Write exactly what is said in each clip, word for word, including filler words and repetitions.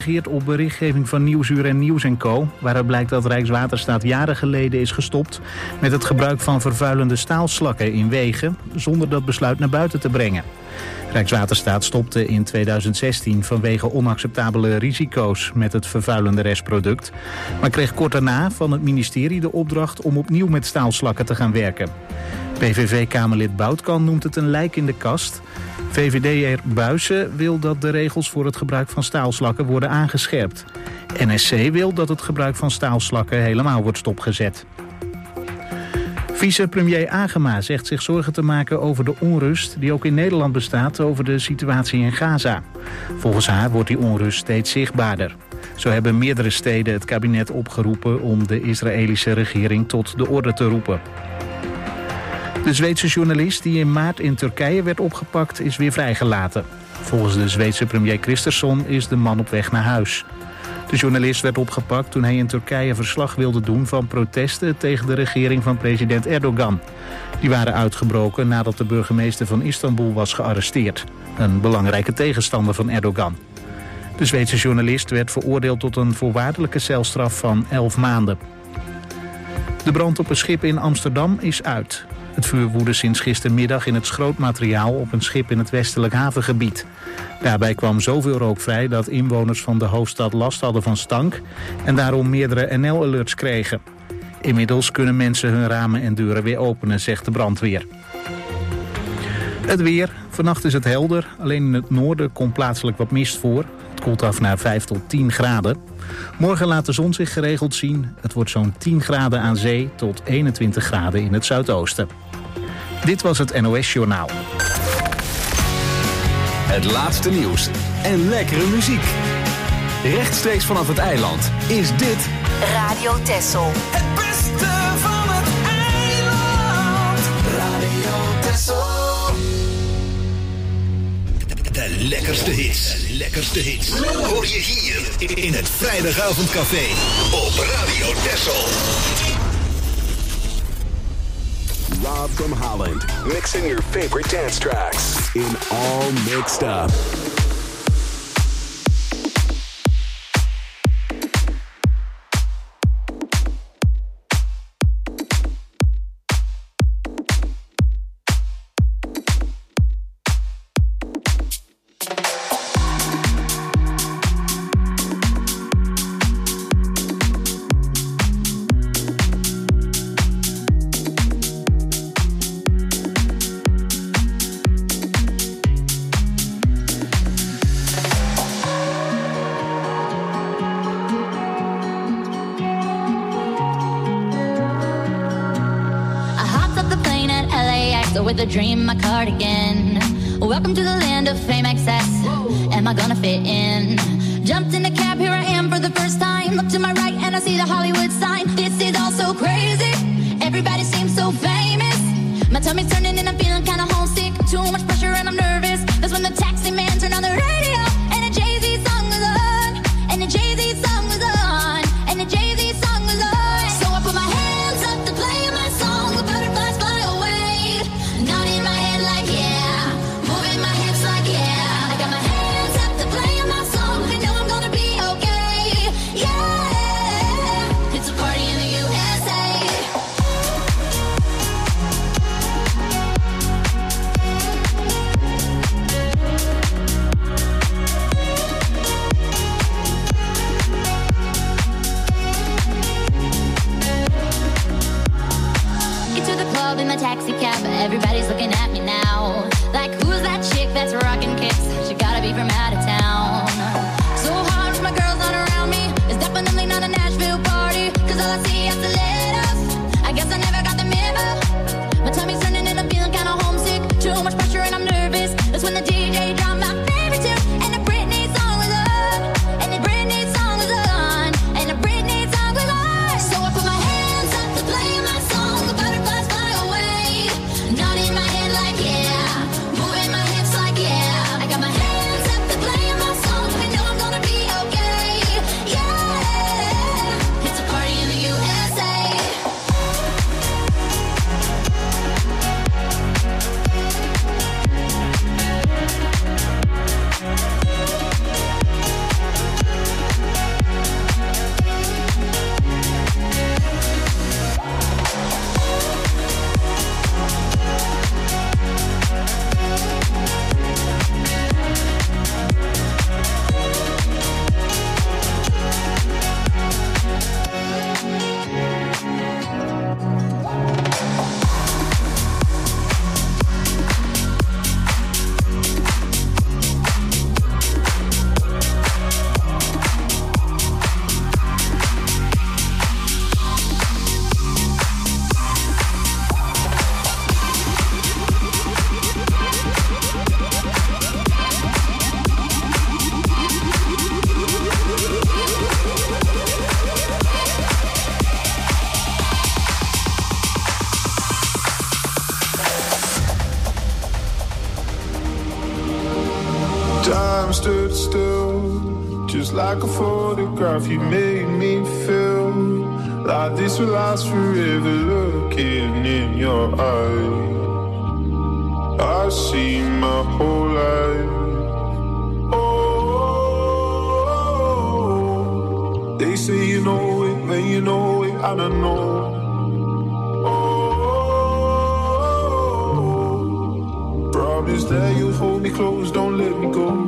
reageert op berichtgeving van Nieuwsuur en Nieuws en Co. Waaruit blijkt dat Rijkswaterstaat jaren geleden is gestopt met het gebruik van vervuilende staalslakken in wegen, zonder dat besluit naar buiten te brengen. Rijkswaterstaat stopte in tweeduizend zestien vanwege onacceptabele risico's met het vervuilende restproduct, maar kreeg kort daarna van het ministerie de opdracht om opnieuw met staalslakken te gaan werken. P V V-kamerlid Boutkan noemt het een lijk in de kast. V V D'er Buijsen wil dat de regels voor het gebruik van staalslakken worden aangescherpt. N S C wil dat het gebruik van staalslakken helemaal wordt stopgezet. Vicepremier Agema zegt zich zorgen te maken over de onrust die ook in Nederland bestaat over de situatie in Gaza. Volgens haar wordt die onrust steeds zichtbaarder. Zo hebben meerdere steden het kabinet opgeroepen om de Israëlische regering tot de orde te roepen. De Zweedse journalist die in maart in Turkije werd opgepakt is weer vrijgelaten. Volgens de Zweedse premier Kristersson is de man op weg naar huis. De journalist werd opgepakt toen hij in Turkije verslag wilde doen van protesten tegen de regering van president Erdogan. Die waren uitgebroken nadat de burgemeester van Istanbul was gearresteerd. Een belangrijke tegenstander van Erdogan. De Zweedse journalist werd veroordeeld tot een voorwaardelijke celstraf van elf maanden. De brand op een schip in Amsterdam is uit. Het vuur woedde sinds gistermiddag in het schrootmateriaal op een schip in het westelijk havengebied. Daarbij kwam zoveel rook vrij dat inwoners van de hoofdstad last hadden van stank en daarom meerdere N L-alerts kregen. Inmiddels kunnen mensen hun ramen en deuren weer openen, zegt de brandweer. Het weer. Vannacht is het helder. Alleen in het noorden komt plaatselijk wat mist voor. Het koelt af naar vijf tot tien graden. Morgen laat de zon zich geregeld zien. Het wordt zo'n tien graden aan zee tot eenentwintig graden in het zuidoosten. Dit was het N O S-journaal. Het laatste nieuws en lekkere muziek. Rechtstreeks vanaf het eiland is dit Radio Texel. Het beste van het eiland. Radio Texel. De lekkerste hits, de lekkerste hits. Hoor je hier in het vrijdagavondcafé op Radio Texel. Rob from Holland, mixing your favorite dance tracks in All Mixed Up. With a dream, my cardigan. Welcome to the land of fame excess. Am I gonna fit in? Jumped in a cab, here I am for the first time. Look to my right and I see the Hollywood sign. This is all so crazy. Everybody seems so famous. My tummy's turning and I'm feeling kinda homesick. Too much pressure and I'm nervous. That's when the taxi man turned on the radio and a Jay-Z song was on. And a Jay-Z song was on. And a Jay-Z song was on. So I put my hands up to play my song. The butterflies fly away. Nodding my head like yeah, moving my hips like yeah. I got my hands up to play my song. I know I'm gonna be okay, yeah. It's a party in the U S A. like a photograph. You made me feel like this will last forever. Looking in your eyes, I see my whole life. Oh, they say you know it when you know it, I don't know. Oh, promise that you'll hold me close, don't let me go.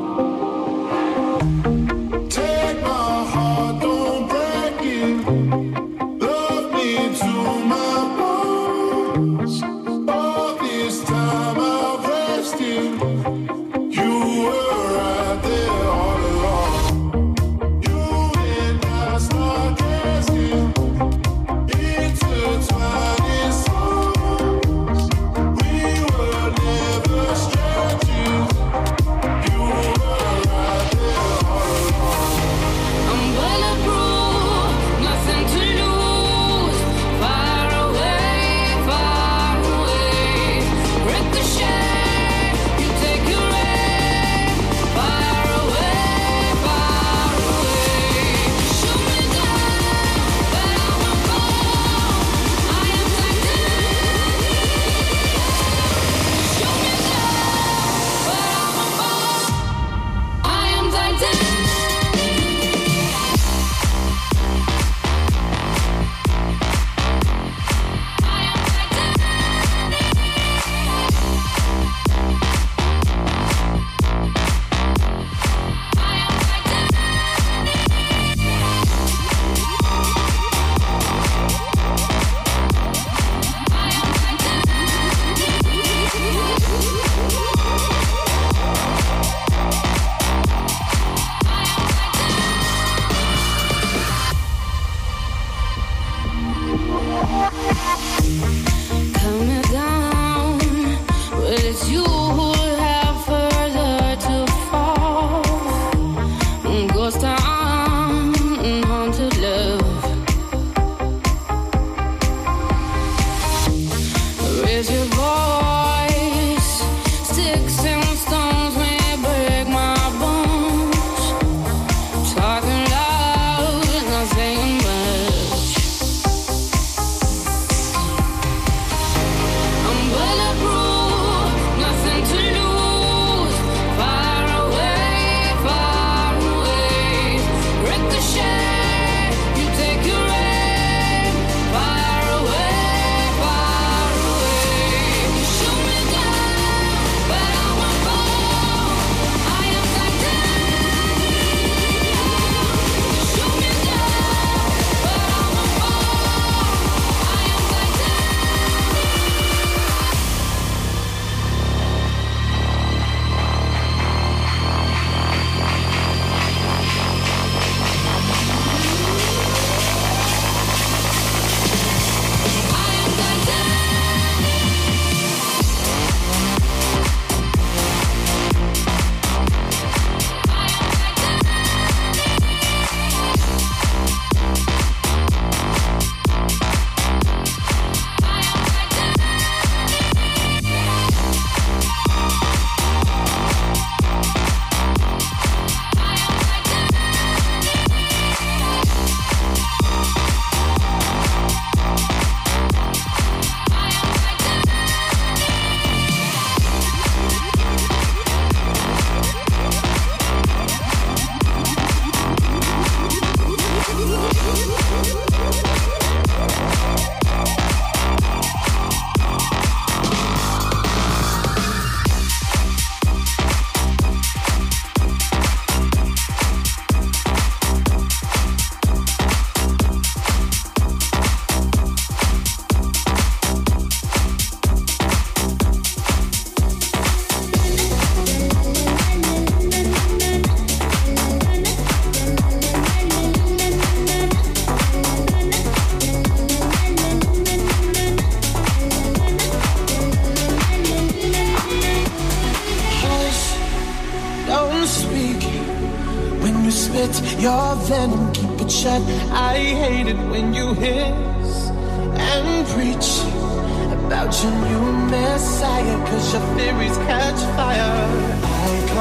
your venom, keep it shut. I hate it when you hiss and preach about your new messiah, cause your theories catch fire. I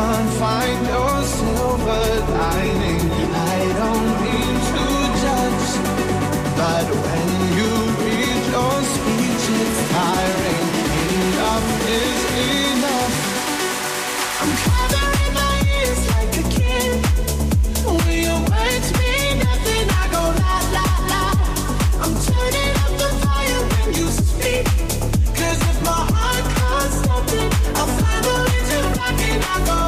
can't find your silver lining. I don't mean to judge, but when you read your speech, it's tiring. Enough is enough. I'm covering my ears like a kid. When your words mean nothing, I go la la la. I'm turning up the fire when you speak. Cause if my heart can't stop it, I'll find a way to rock it. I go.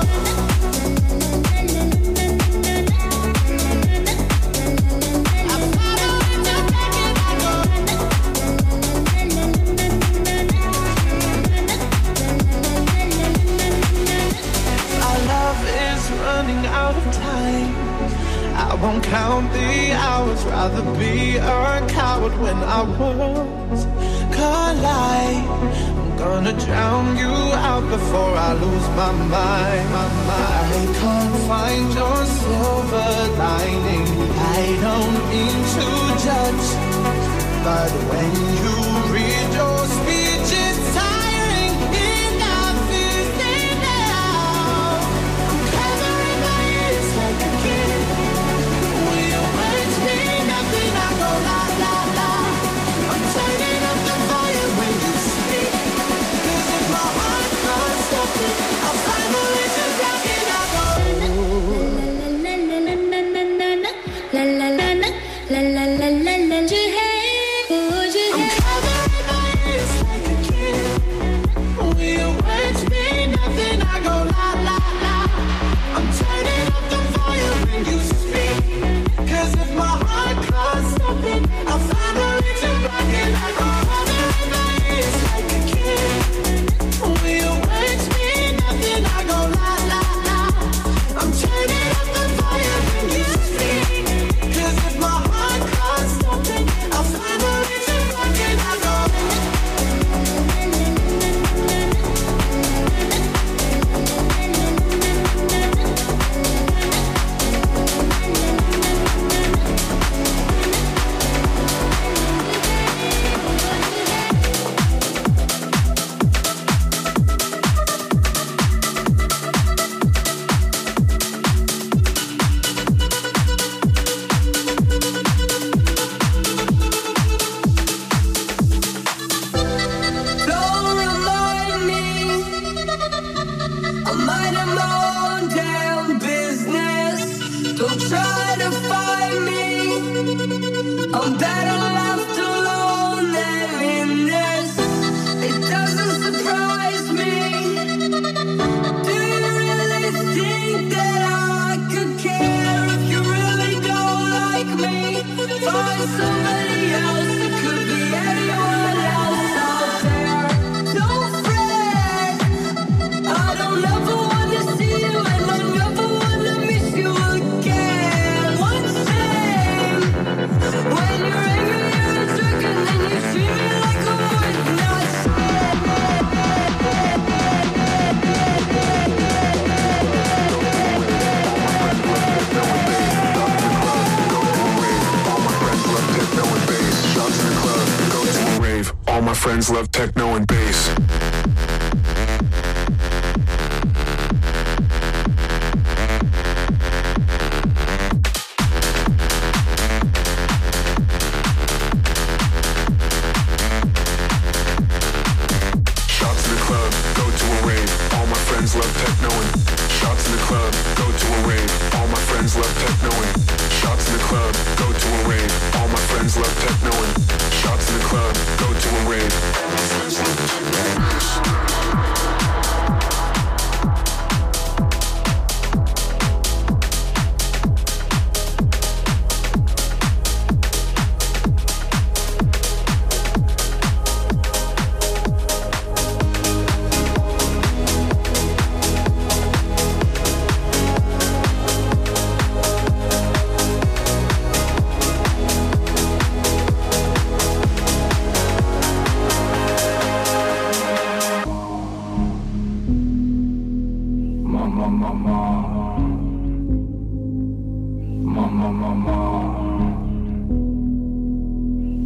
Running out of time, I won't count the hours. Rather be a coward when our worlds collide. I'm gonna drown you out before I lose my mind. My mind. I can't find your silver lining. I don't mean to judge, but when you read your speech, it's tiring. Enough is enough. I'm covering my ears like a kid. When your words mean nothing, I go la la la. I'm turning up the volume when you speak. Cause if my heart can't stop it, I'll find a way to rock it. I go la la la la la la la la la. I'm covering my ears like a kid. When your words mean nothing, I go la la la. I'm turning up the volume when you speak. Cause if my heart can't stop it, I'll find a way to rock it. I go covering my ears like a kid. When your words mean nothing, I go la la la. I'm turning up the volume when you speak. Cause if my heart can't stop it, I'll find a way to rock it. I go. Don't remind me, I might have my own damn business. Don't try to find me, I'm better left alone than in this. It doesn't surprise me. Do you really think that I could care if you really don't like me? Find somebody else, it could be anyone else out there. Don't fret, I don't ever wanna see you and I never wanna miss you again. One thing, when you're angry you're drunk and then you treat me like I'm worth not shit. All my friends love techno and bass. Shots in the club, go to a rave. All my friends love techno and shots in the club, go to a rave. All my friends love techno and shots in the club, go to a rave. All my friends love techno and shots in the club, go to a rave. All my friends love techno and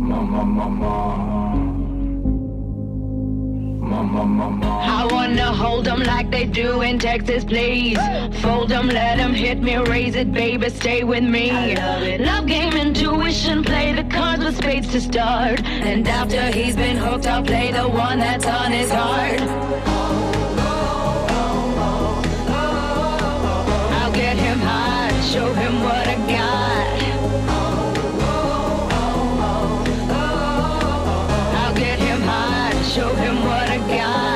I wanna hold Hold them like they do in Texas, please. Fold them, let them hit me, raise it, baby, stay with me. I love it. Love game, intuition, play the cards with spades to start. And after he's been hooked, I'll play the one that's on his heart. I'll get him high, show him what I got. I'll get him high, show him what I got.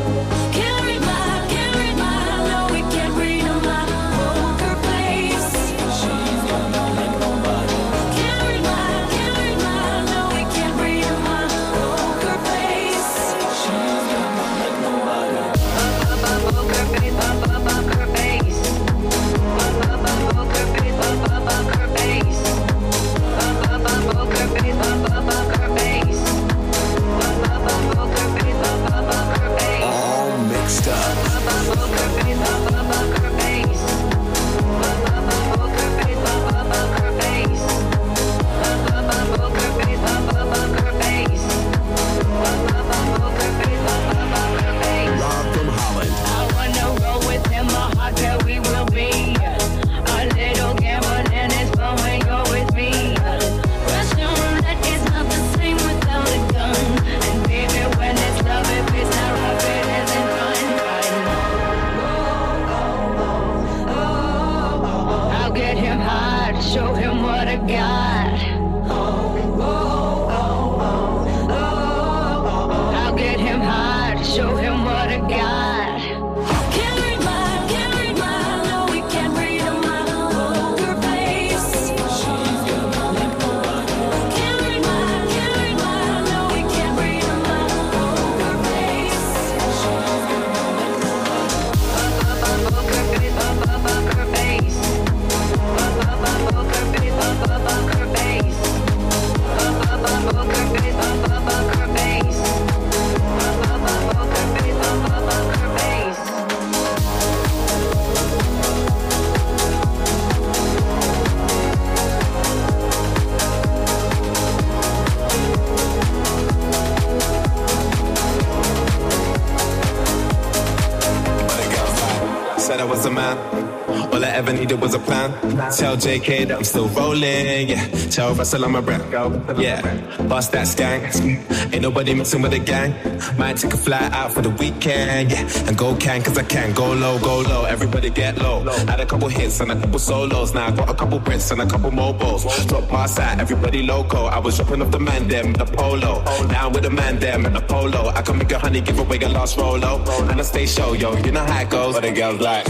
Tell J K that I'm still rolling, yeah. Tell Russell I'm a rap, yeah. Bust that skank, ain't nobody messing with the gang. Might take a flight out for the weekend, yeah. And go can, cause I can. Go low, go low, everybody get low. Had a couple hits and a couple solos. Now I got a couple Brits and a couple mobiles. Drop past that, everybody loco. I was dropping off the man them, the polo. Now I'm with the man them and the polo. I can make a honey, give away a last rolo. And I stay show, yo, you know how it goes. But the girls like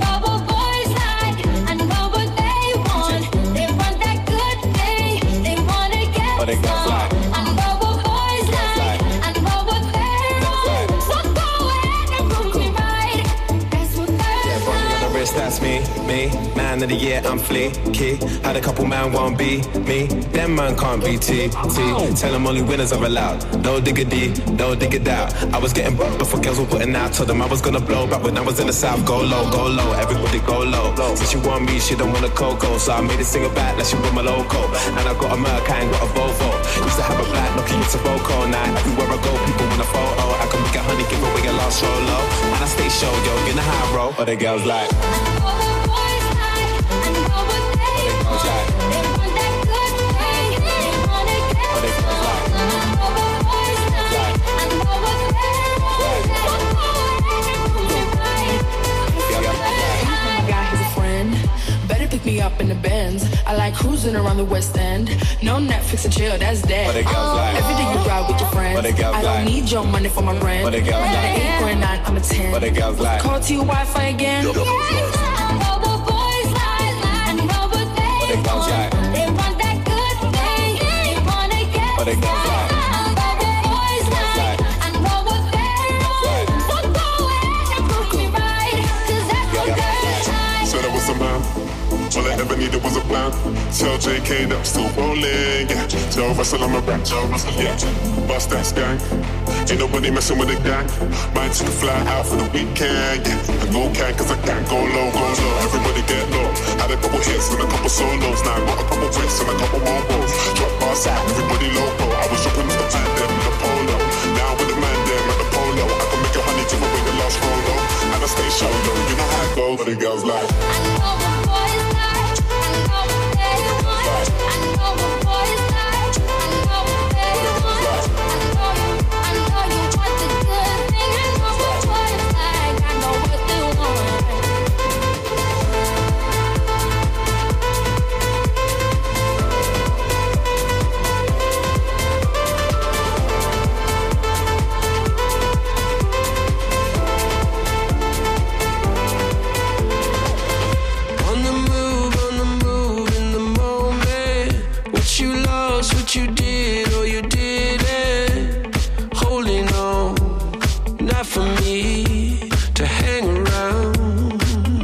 they go fly. I know what boys like. I know what they want. So go ahead and prove me right. That's what they're yeah, running on the wrist, that's me, me. Man of the year, I'm fleeky. Had a couple man won't be me. Them man can't be T, T. Tell them only winners are allowed. No diggity, no diggity out. I was getting bumped before girls were putting out. Told them I was gonna blow back when I was in the south. Go low, go low, everybody go low. Since she want me, she don't want a cocoa. So I made it sing it back like she want my loco. And I got a Merc, I ain't got a Volvo. Used to have a black knocking into Boko. Now everywhere I go, people want a photo. I can make a honey, give away a last solo. And I stay show, yo, in the high roll. But the girls like me up in the Benz. I like cruising around the West End. No Netflix and chill, that's dead. Like, every day you ride with your friends. I don't like, need your money for my rent. I'm like, an eight or a nine, I'm a ten. Like, call to your Wi-Fi again. Yeah, I know what boys like. I know what they want. Like, they want that good thing. They wanna get what they got like. I know what boys like. I know what they want. So go ahead and prove me right. Cause that's what they're like. Said I was a man. All I ever needed was a plan. Tell J K that I'm still rolling, yeah. Tell Russell I'm a rap, tell Russell, yeah. Bust that skank, ain't nobody messing with the gang. Might take a fly out for the weekend, yeah. And go can, cause I can. Go low, go low, everybody get low. Had a couple hits and a couple solos. Now I got a couple bricks and a couple mobiles. Drop bars out, everybody loco. I was dropping off the man them in the polo. Now with the man them at the polo. I can make a honey give away the last roll. girls like. I know what boys like. I know what they want. I know what boys like. I know what they want. I know you. I know you want the good thing. I know what boys like. I know what they want. What you did or you didn't, holding on, not for me to hang around.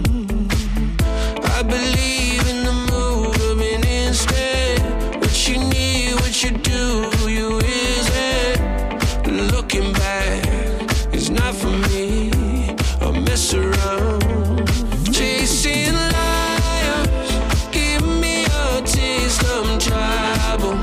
I believe in the move of an instant. What you need, what you do, you isn't. Looking back is not for me. I mess around, chasing liars. Give me a taste of trouble.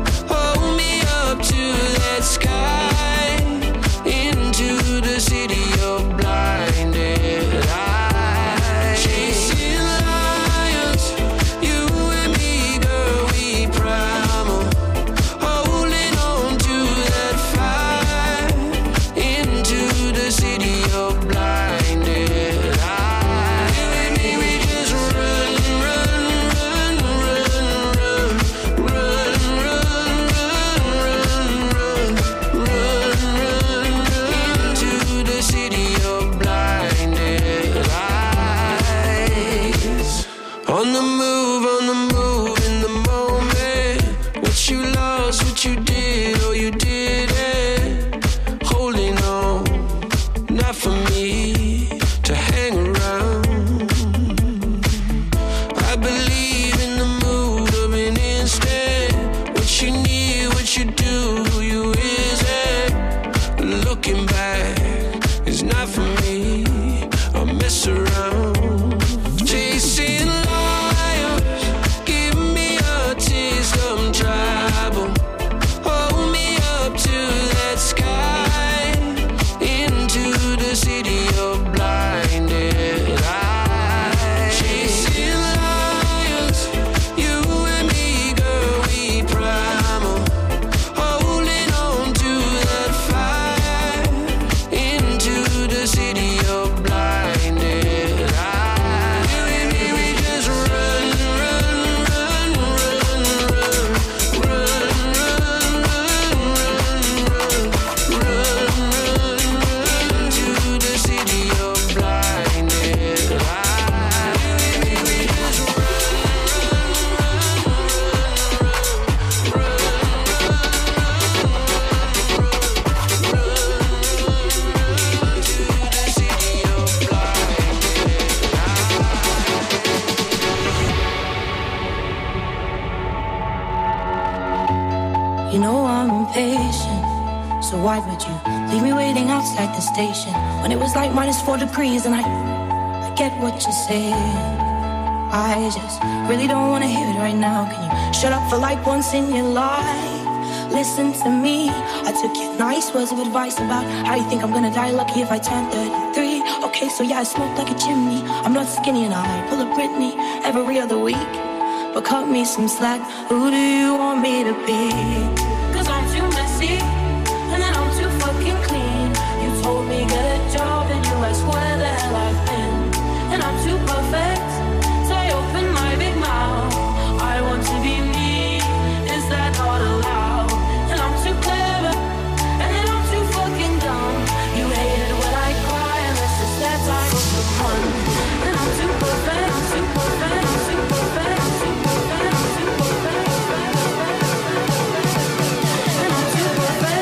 To that sky, into the city of blinded eyes. Chasing lions, you and me, girl, we primal. Holding on to that fire, into the city of blinded eyes. You and me, we just run, run, run, run, run, run, run, run. On the move, on the move, in the moment. What you lost, what you did, or you didn't. Holding on, not for me to hang around. I believe in the mood of an instant. What you need, what you do, you isn't. Looking back is not for me. I mess around. Chasing liars, give me a taste of trouble. Hold me up to that sky, into the city of blinded eyes. Chasing liars, you and me, girl, we primal. Holding on to that fire, into the city of blinded eyes. You know I'm impatient, so why would you leave me waiting outside the station when it was like minus four degrees and I, I get what you're saying. I just really don't want to hear it right now. Can you shut up for like once in your life? Listen to me. I took your nice words of advice about how you think I'm gonna die lucky if I turn thirty-three. Okay, so yeah, I smoke like a chimney. I'm not skinny and I pull a Britney every other week. But cut me some slack. Who do you want me to be? Cause I'm too messy, and then I'm too fucking clean. You told me get a job and you asked where the hell I've been. And I'm too perfect, so I open my big mouth. I want to be me, is that not allowed? And I'm too clever, and then I'm too fucking dumb. You hated when I cry, and that's just that time of the month. And I'm too perfect, I'm too perfect, I'm too perfect. Perfect.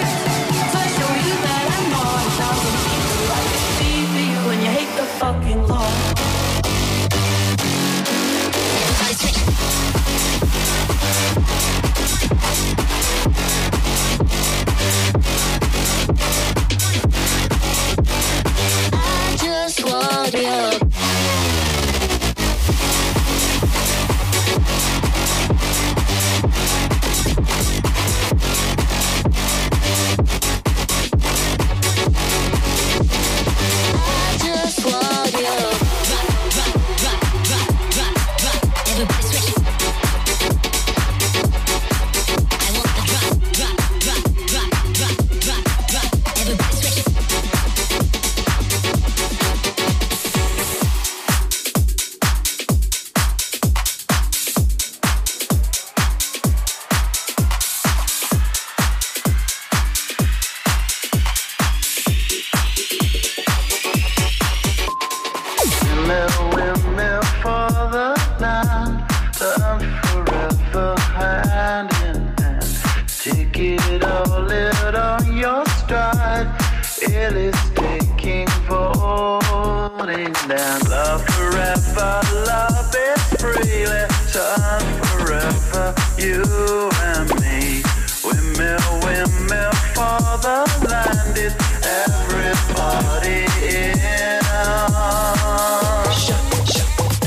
forever hand in hand. Take it all out on your stride. It is taking falling down. Love forever, love is freely. Turn forever, you and me. Windmill, windmill for the land. It's everybody in. Shut, shut.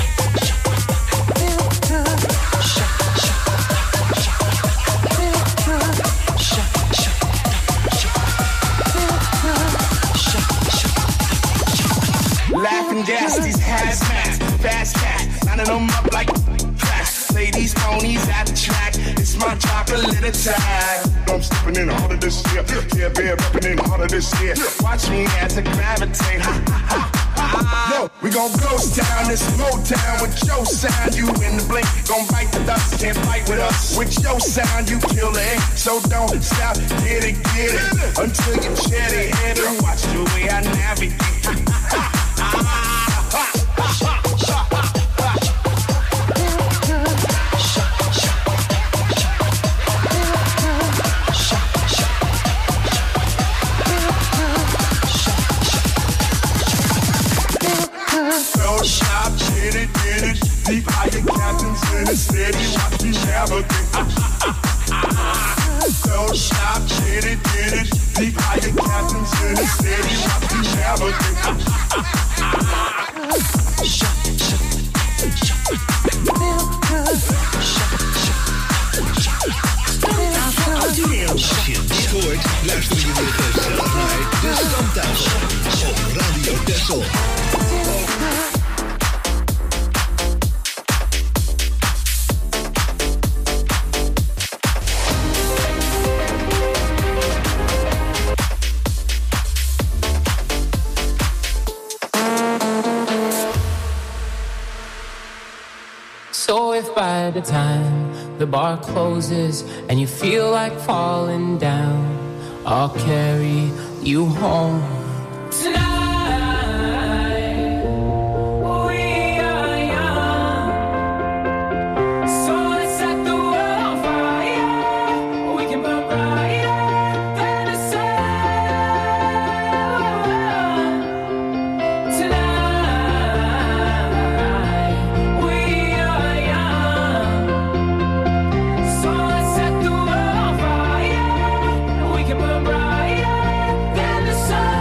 Laughing gas, these hazmats, fast cat, lining them up like tracks. Play these ponies at the track, it's my chocolate attack. I'm stepping in harder this year, yeah, bear repping in harder this year. Watch me as I gravitate, ha ha ha ha. Yo, we gon' ghost town, this Motown with your sound. You in the blink, gon' bite the dust, can't fight with us. With your sound, you kill it, so don't stop, get it, get it, until you cherry hit it. Watch the way I navigate. Don't stop, get it, get it. Deep higher captains in it, steady, watch me navigate. Don't stop, get it, get it. Deep higher captains in it, steady, watch me navigate. Als je dit hoort, luister je weer gezellig naar de Stamtafel op Radio Texel. So if by the time the bar closes and you feel like falling down, I'll carry you home tonight. We are young, so let's set the world on fire. We can burn brighter than the sun tonight. We are young, so let's set the world on fire. We can burn brighter than the sun.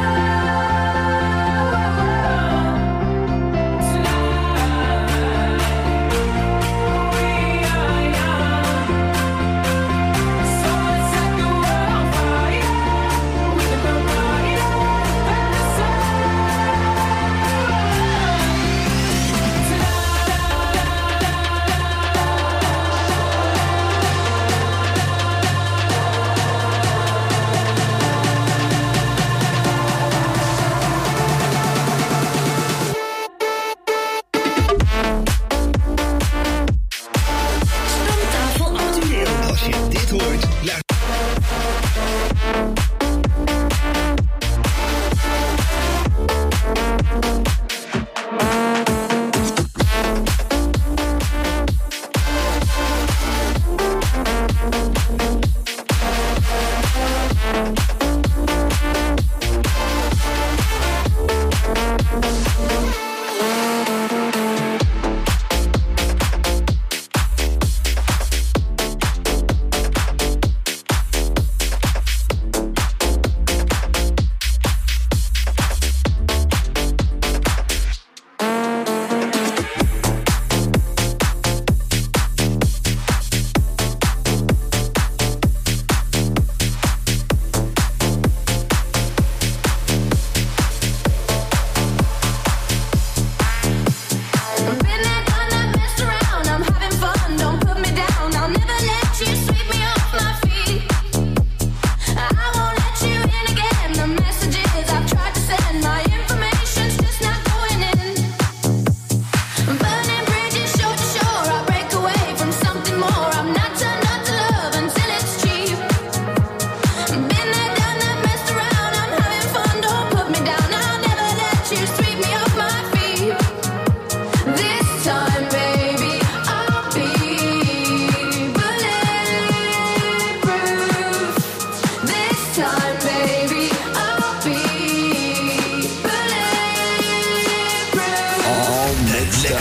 Als je dit hoort, luister.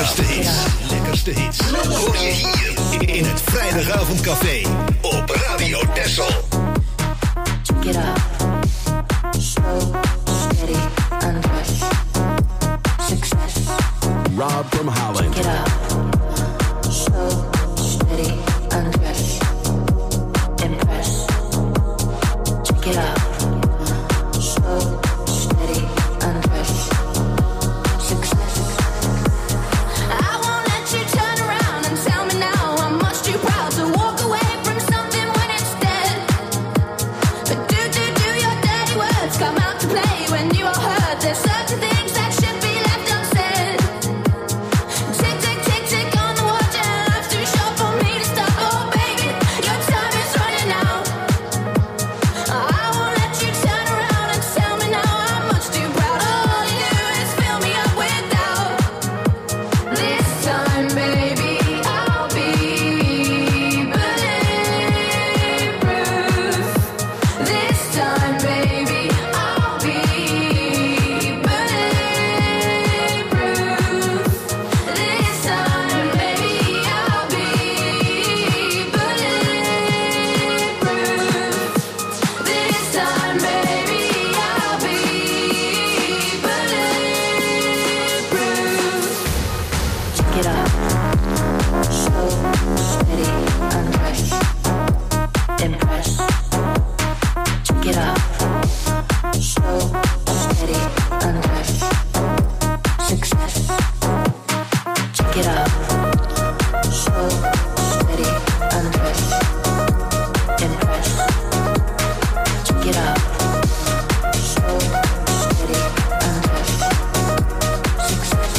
lekkerste hits. Lekkerste hits. Hoor je hier in het Vrijdagavondcafé op Radio Texel. Get up, slow, steady, and rush. Success. Rob from Holland. Get up, slow, steady, and rush. Impress. Check it out. Slow, steady, and rush. Success. I won't let you turn around and tell me now I'm much too proud to walk away from something when it's dead. But do, do, do your dirty words come out to play when you are hurt? There's certain things that should be left unsaid. Tick, tick, tick, tick on the watch and life's too short for me to stop. Oh baby, your time is running out. I won't let you turn around and tell me now I'm much too proud. All you do is fill me up with doubt. This time, baby, I'll be bulletproof. This time, baby, I'll be bulletproof. This time, baby, I'll be bulletproof. This time, baby, I'll be bulletproof. Check it out. Slow, steady, and rush. Impress. Check it out. Slow, steady, and rush. Success. Check it out. Slow, steady, and rush. Impress. Check it out. Slow, steady, and rush. Success.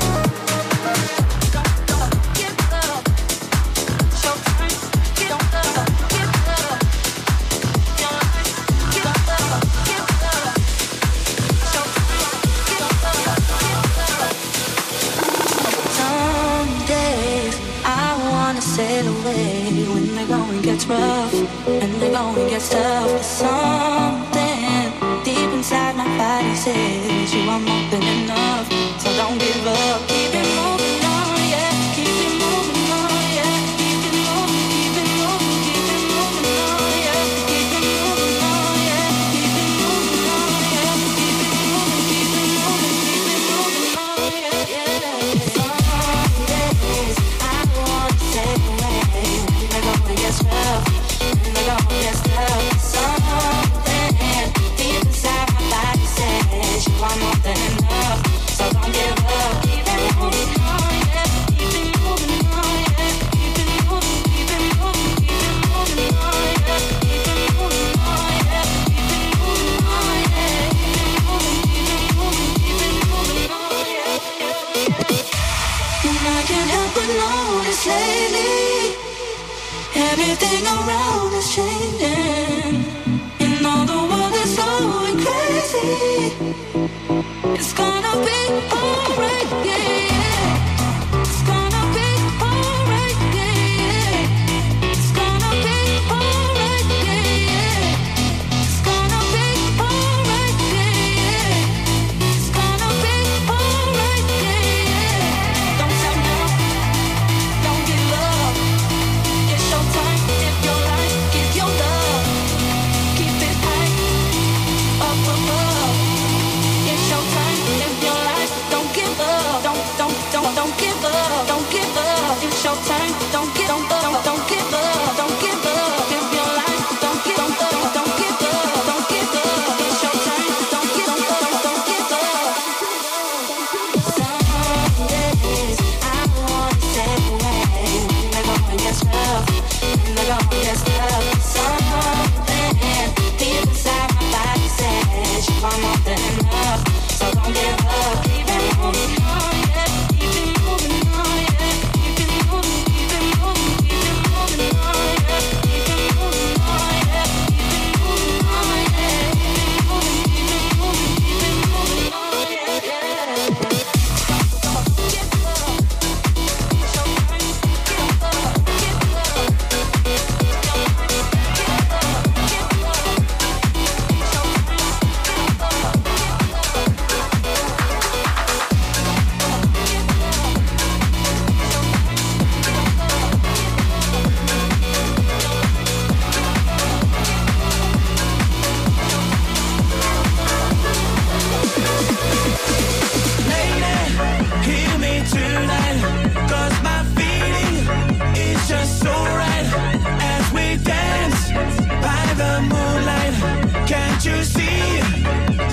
Some days I wanna sail away when the going gets rough and the going gets tough. But something deep inside my body says you are more than enough. So don't give up, keep it moving on, yeah. Keep it moving on, yeah. Keep it moving, keep it moving, keep it moving on, yeah. Keep it moving on, yeah. Keep it moving on, yeah. Keep it moving, keep it moving, keep it moving on, yeah, yeah. Some days I wanna sail away when the going gets rough, when the going gets tough. Something deep inside my body says you are more than enough. So don't give up, keep it moving on, yeah. Keep it moving on, yeah. Keep it moving, keep it moving, keep it moving on, yeah. Keep it moving on, yeah. Keep it moving on, yeah. Keep it moving, keep it moving, keep it moving on, yeah, yeah. And I can't help but notice lately everything around is changing. And all the world is going crazy. It's gonna be alright, yeah, yeah. It's gonna be alright, yeah, yeah. It's gonna be alright, yeah, yeah. It's gonna be alright, yeah, yeah. It's gonna be alright, yeah, yeah. Don't stop now, don't give up. It's your time, give your life, give your love.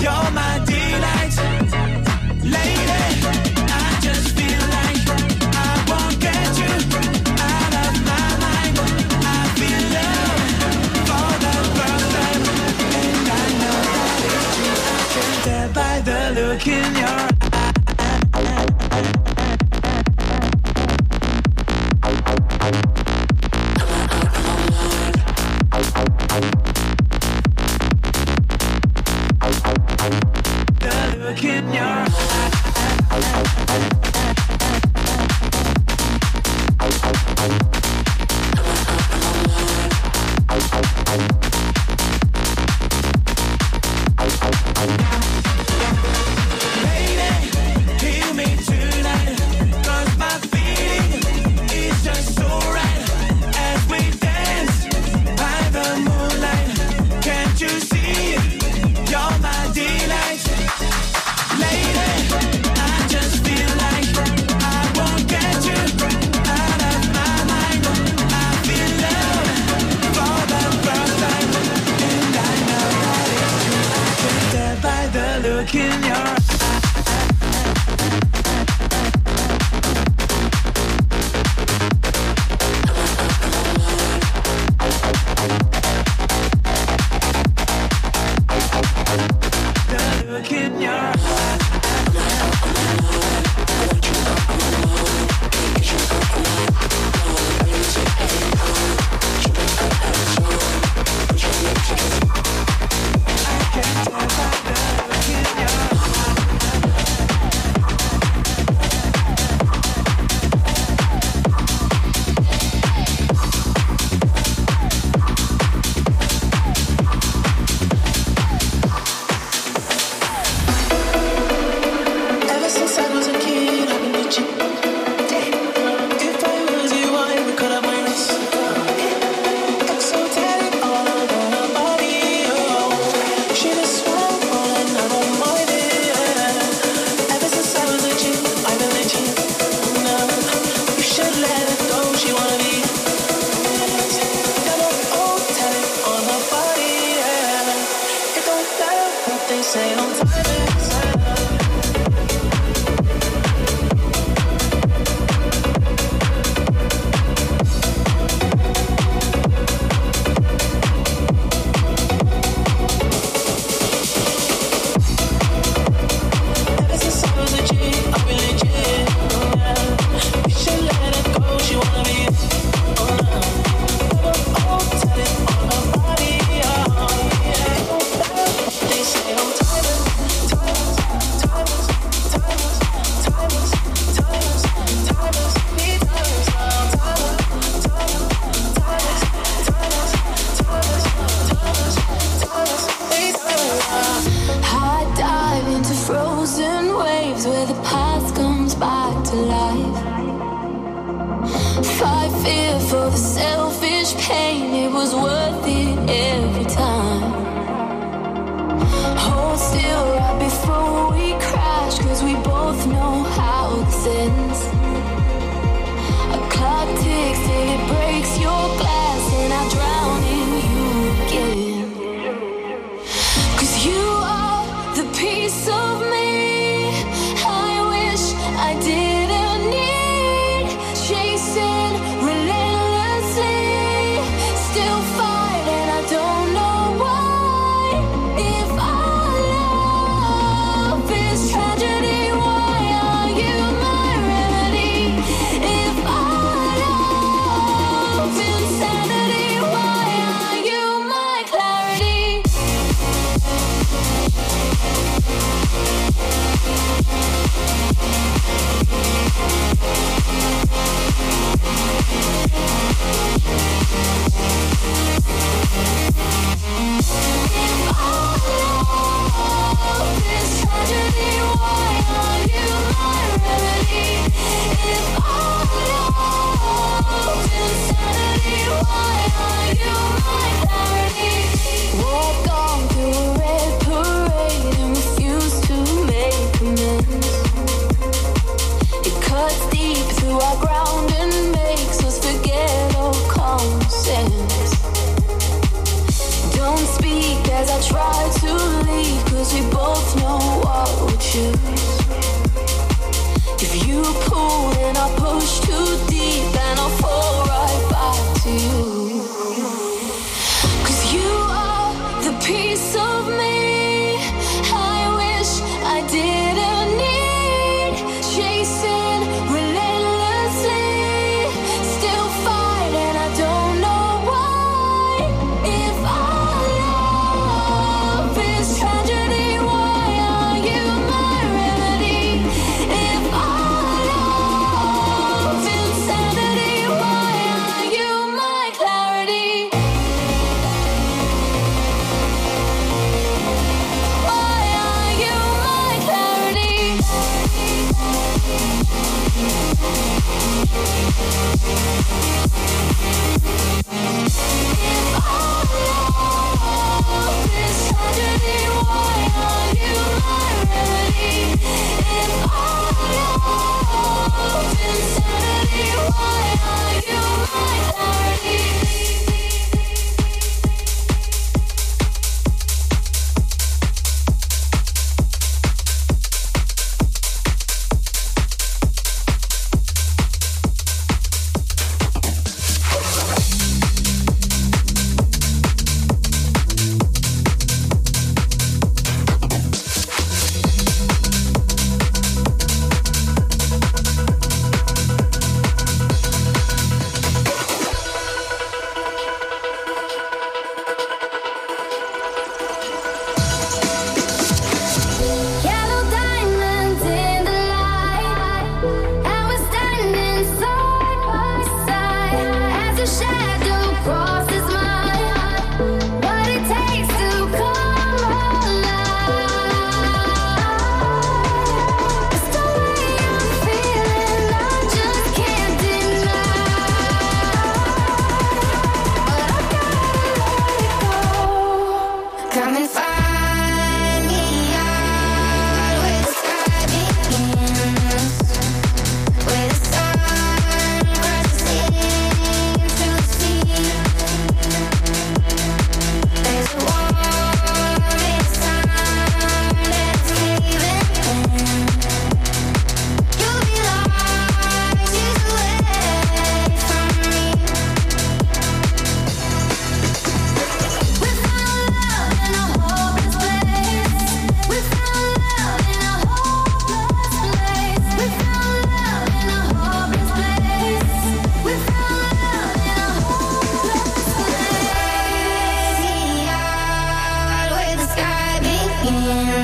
You're my delight, lady. I just feel like I won't get you out of my mind. I feel love for the first time, and I know that it's true. I can tell by the look in your eyes. As I try to leave, 'cause we both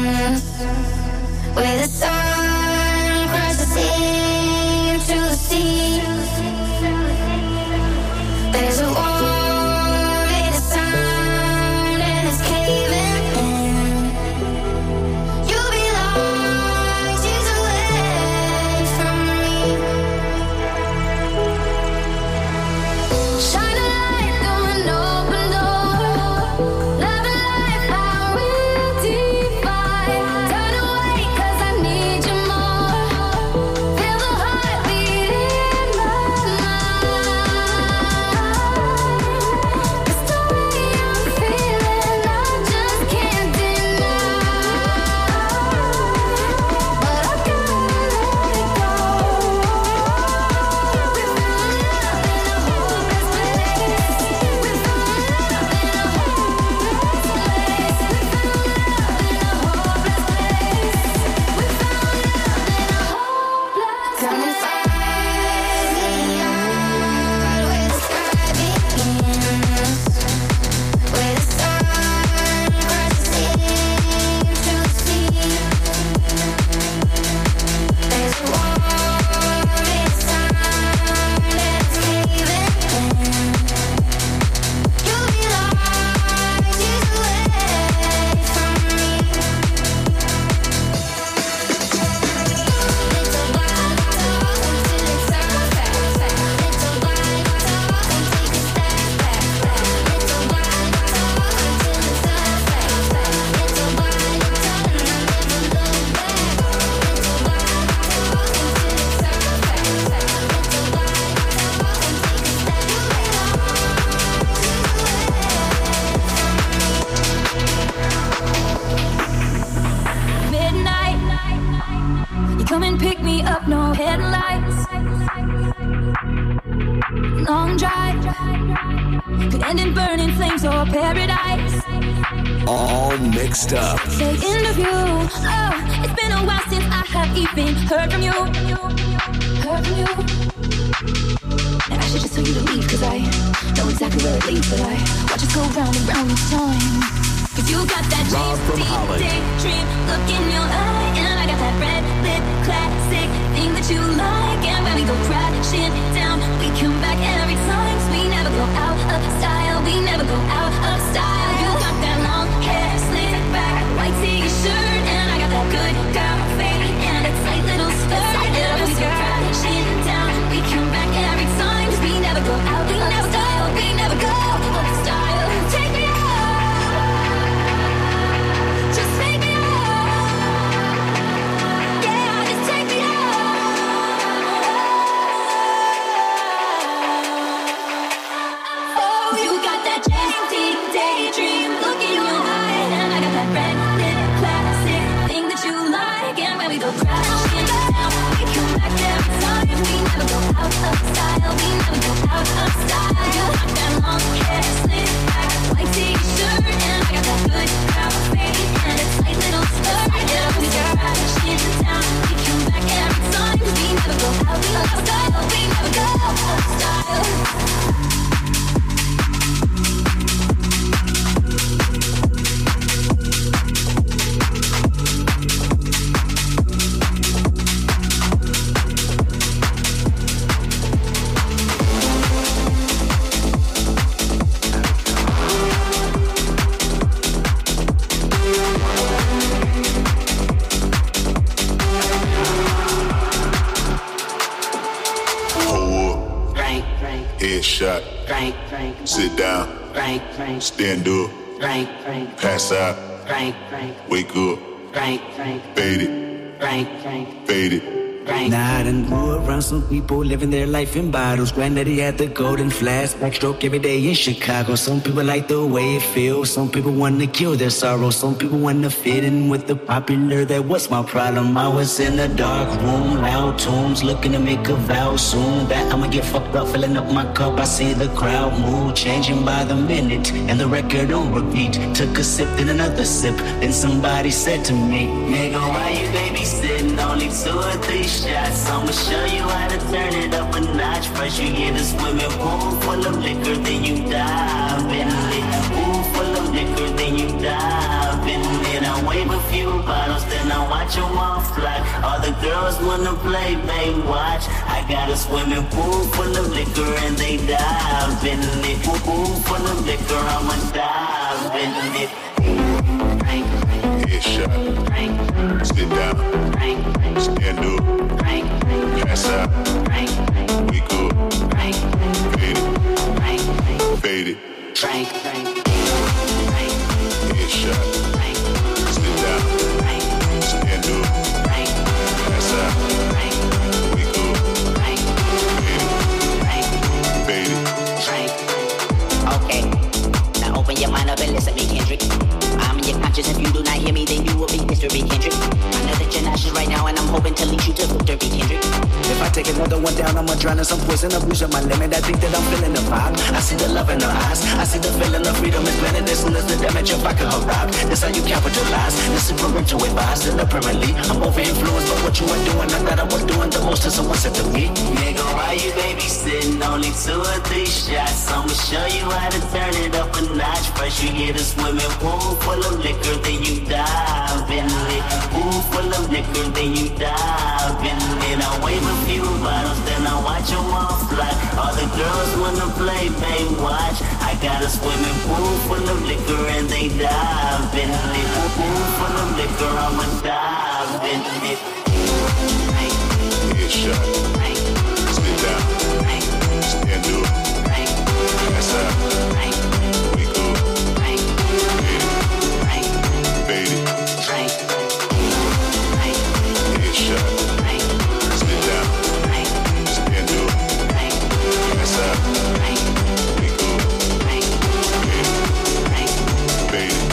where the sun crosses into the sea. There's a war in the sun and it's caving in. You'll be light years away from me. Shine a light through an open door. Love and life I will define. Turn away 'cause I need you more. Feel the heartbeat in my come and pick me up, no headlights. Long drive could end in burning flames or paradise. All mixed up. Say interview. Oh, it's been a while since I have even heard from you. Heard from you. And I should just tell you to leave, 'cause I know exactly where it leads, but I watch us go round and round each time. 'Cause you got that Rob from Holland. daydream look in your eye, and I got that red lip classic thing that you like. And when we go crashing down, we come back every time. 'Cause we never go out of style. We never go out of style. You got that long hair, slick back, white t-shirt, and I got that good girl fade and a tight little skirt. And when we go crashing down, we come back every time. 'Cause we never go out of style. We never go out of style. Take me out. Just take me out. Yeah, just take me out. Oh, you got that daydream, daydream look in your eye, and I got that red lip classic thing that you like. And when we go crashing down, we come back every time. We never go out of style. We never go out of style. You got that long hair, slick back, white t-shirt, and I got that good girl fade and a tight little skirt. And when we go crashing down, we come back every time. 'Cause we never go out of style. We never go out of style. Headshot. Frank, Frank. Sit down. Frank, Frank. Stand up. Frank, Frank. Pass out. Frank, Frank. Wake up. Frank, Frank. Fade it. Frank, Frank. Fade it. Nah, I done grew around some people living their life in bottles. Granddaddy had the golden flask, backstroke every day in Chicago. Some people like the way it feels. Some people want to kill their sorrow. Some people want to fit in with the popular. That was my problem. I was in a dark room, loud tunes, looking to make a vow soon that I'ma get fucked up, filling up my cup. I see the crowd move, changing by the minute, and the record on repeat. Took a sip, then another sip. Then somebody said to me, nigga, why you babysitting? Only two or three shots. I'ma show you how to turn it up a notch. First you get a swimming pool full of liquor, then you dive in it. Pool full of liquor, then you dive in it. I wave a few by watch them all fly. All the girls wanna play, babe, watch. I got a swimming pool full of liquor and they dive in it. Pool full of liquor, I'ma dive in it. Headshot. Sit down. Stand up. Pass out. Wake up. Fade it. Fade it. Headshot. Sit down. Stand up. Pass out. Wake up. Fade it. Fade it. Okay. Now open your mind up and listen to me, Kendrick. I'm in your conscience. If you do not hear me, then you will be history, Kendrick. I know that you're nauseous right now, and I'm hoping to lead you to victory, Kendrick. If I take another one down, I'ma drown in some poison, abuse of my limit. I think that I'm feeling the vibe. I see the love in her eyes. I see the feeling of freedom is granted as soon as the damage if I can arrive. That's how you capitalize. This is parental advice, and apparently I'm over influenced by what you are doing. I thought I was doing the most, and someone said to me, Nigga, why you babysitting? Only two or three shots. I'ma show you how to turn it up a notch. First you get a swimming pool full of liquor, then you dive in it. Pool full of liquor, then you dive in it. I wave a few bottles, then I watch them all fly. All the girls wanna play, babe, watch. I got a swimming pool full of liquor and they dive in it. Pool full of liquor, I'ma dive in it. Headshot. Sit down. Stand up. Pass out. Wake up. Fade it. Headshot. Sit down. Stand up. Pass out. Wake up. Fade it.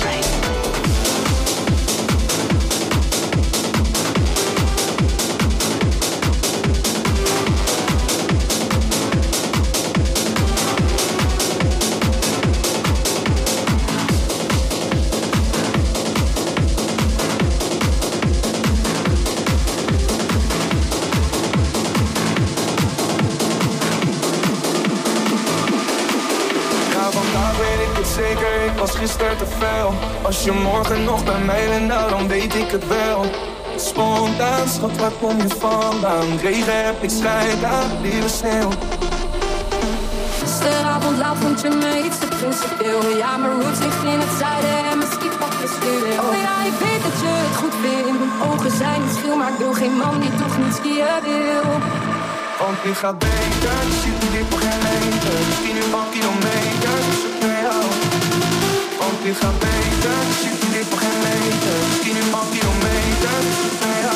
Zeker, ik was gisteren te veel. Als je morgen nog bij mij bent, nou dan weet ik het wel. Spontaan, schat, waar kom je vandaan? Regen heb ik scheid aan, lieve sneeuw. Gisteravond laat vond je me iets te principieel. Ja, mijn roots ligt in het zuiden en mijn skipap is fluweel. Oh ja, ik weet dat je het goed vindt. Mijn ogen zijn niet schil, maar ik wil geen man die toch niet skiën wil. Want dit gaat beter, je ziet me dit voor geen meter. Misschien een paar kilometer, dus ik ben jou. Want dit gaat beter, je ziet me dit voor geen meter. Misschien een paar kilometer, dus ik ben jou.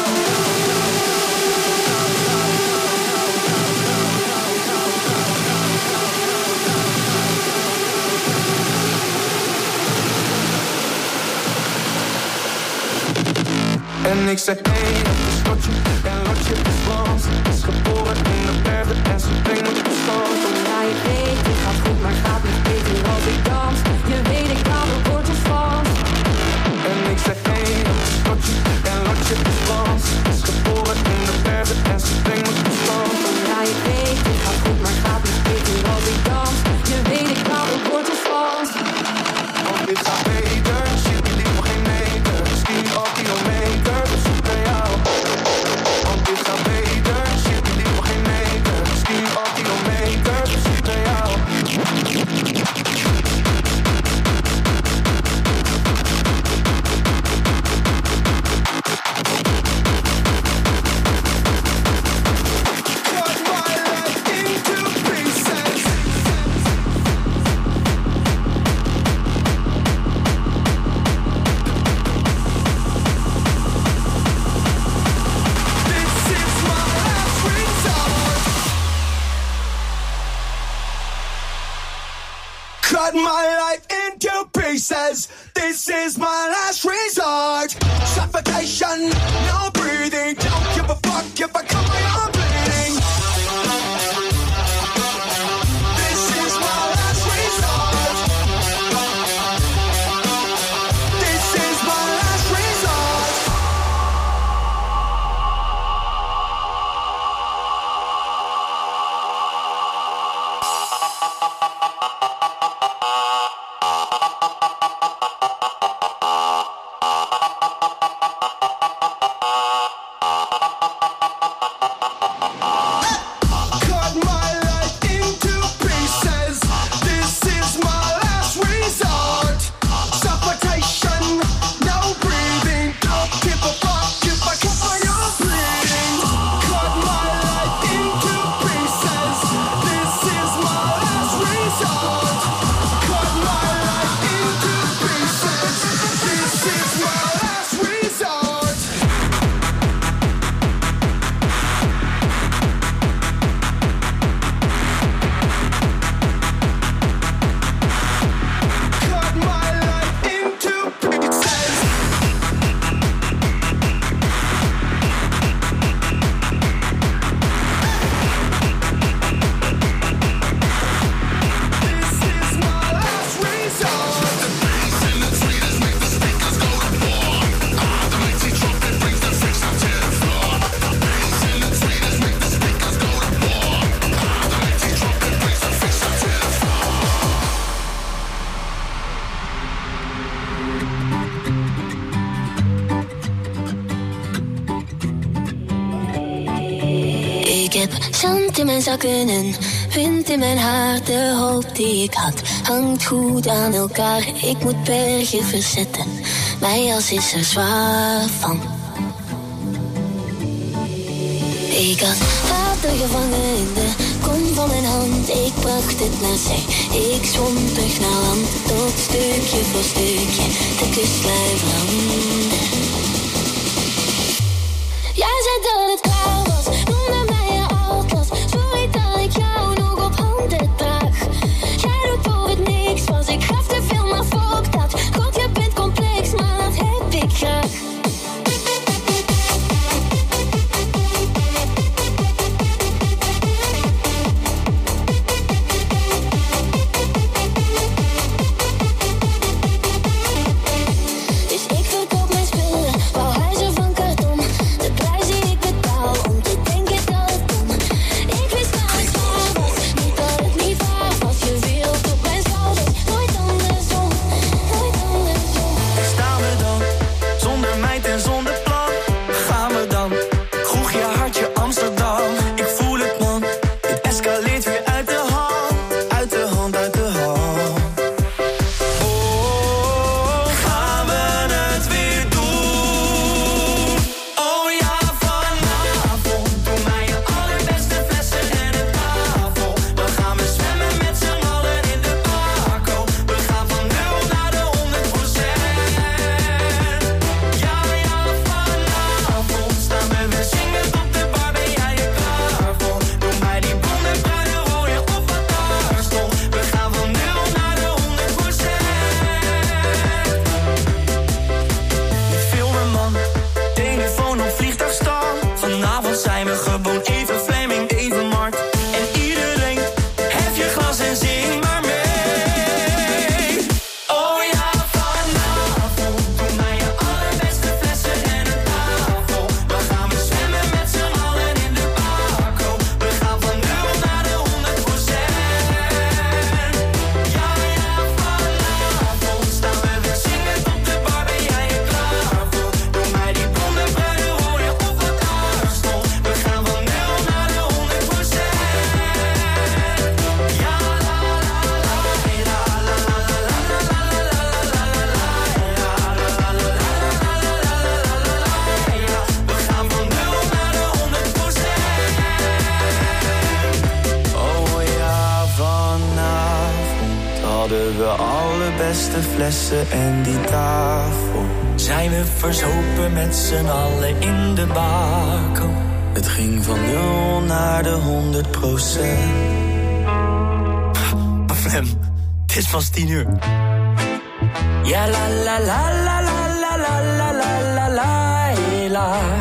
En ik zeg hey, het is Lotje, en Lotje is Frans. Is geboren in de bergen en ze brengt me op schoot. Ja, je weet, het gaat goed, maar gaat niet beter als ik dans. Je weet, ik hou de wortels vast. En ik zeg hey, het is Lotje, en Lotje is Frans. Is geboren in de bergen en ze brengt me op schoot. Ja, je weet, het gaat goed, maar gaat niet beter als ik dans. Je weet, ik hou de wortels vast. Want dit gaat beter, shit, die liep nog geen meter. Misschien al kilometer, dus ik ben jou. Want dit gaat beter, shit, die liep nog geen meter. Misschien al kilometer, dus ik ben jou. Cut my life into pieces. This is my last resort. Suffocation, no breathing. Don't give a fuck if I come my own bleeding. This is my last resort. This is my last resort. zand in mijn zakken en wind in mijn haar. De hoop die ik had hangt goed aan elkaar. Ik moet bergen verzetten, mijn jas is er zwaar van. Ik had water gevangen in de kom van mijn hand. Ik bracht het naar zee, ik zwom terug naar land. Tot stukje voor stukje de kustlijn veranderde. Jij zei dat het klaar was, noemde mij je atlas. Sorry dat ik jou nog op handen draag. Jij doet of het niks was, ik gaf te veel, maar fuck dat. God, je bent complex, maar dat heb ik graag. Flessen en die tafel. Zijn we verzopen met z'n allen in de bako. Het ging van nul naar de honderd procent. Maar Flem, het is pas tien uur. Ja la la la la la la la la la la la.